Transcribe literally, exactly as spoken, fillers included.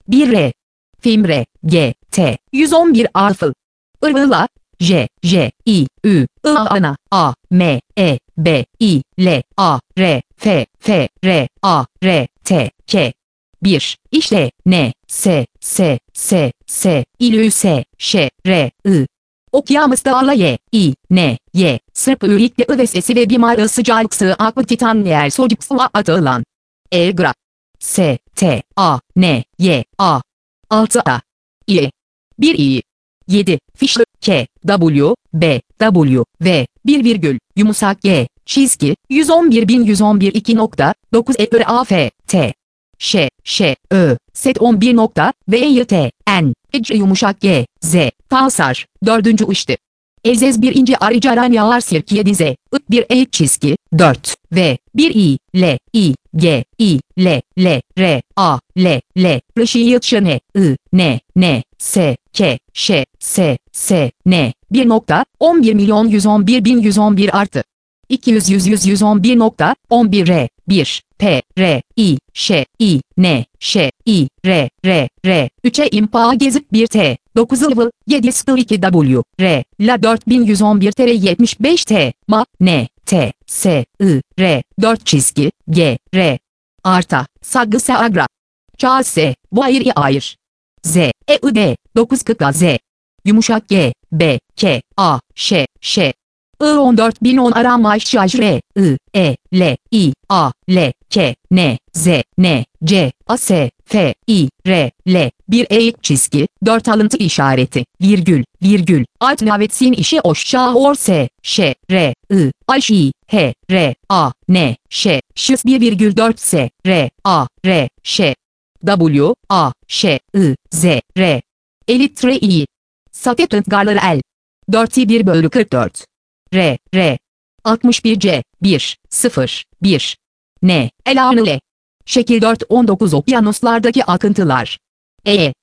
bir R. Fimre, G, T, yüz on bir Arfıl. Irvıla, J, J, I, Ü, I, Ana, A, M, E, B, I, L, A, R, F, F, R, A, R, T, K. bir. İşte, N, S, S, S, S, İlü S, Ş, R, I. Okyanus dağla Y, I, N, Y, Sırp ürikli I ve sesi ve bimar sıcak sığ aklı titan yer socuk suğa atılan. Elgra. S, T, A, N, Y, A. altı A. İ. bir İ. yedi. Fişli, K, W, B, W, V, bir virgül, yumuşak G, çizgi, yüz on bir bin yüz on bir iki nokta dokuz E, R, A, F, T. Ş, Ş, Ö, set on bir nokta, V, Y, T, N, Ece yumuşak G, Z, Talsar, dördüncü uçtu. Ezez bir ince arıcaran yağar sirkiye dize, I, bir E çizgi, dört, V, bir İ, L, I, G, I, L, L, R, A, L, L, Rışiyet Şene, I, N, N, S, K, Ş, S, S, N, bir nokta, on bir milyon yüz on bir bin yüz on bir artı. iki yüz yüz yüz yüz on bir nokta, on bir R, bir, P, R, I, Ş, I, N, Ş, I, R, R, R, üçe impa gezip bir T, dokuz I, yedi S, iki W, R, La dört bin yüz on bir T R yetmiş beş T, Ma, N, T, S, I, R, dört çizgi, G, R. Arta, Saggı Sagra. Çağse, Vair Ayır. Z, E, I, D, dokuz kıta Z. Yumuşak G, B, K, A, Ş, Ş. I on dört bin on arama şarj R, I, E, L, I, A, L, K, N, Z, N, C, A, S, F, I, R, L, bir E çizgi, dört alıntı işareti, virgül, virgül, alt navetsin işi oşşa or S, Ş, R, I, Ayşi, H, R, A, N, Ş, Şıs bir virgül dört S, R, A, R, Ş, W, A, Ş, I, Z, R. Elitre I. Satetlant garları L. dört I bir bölü kırk dört. R, R. altmış bir C, bir, sıfır, bir. N, Elanile. Şekil dört on dokuz okyanuslardaki akıntılar. E.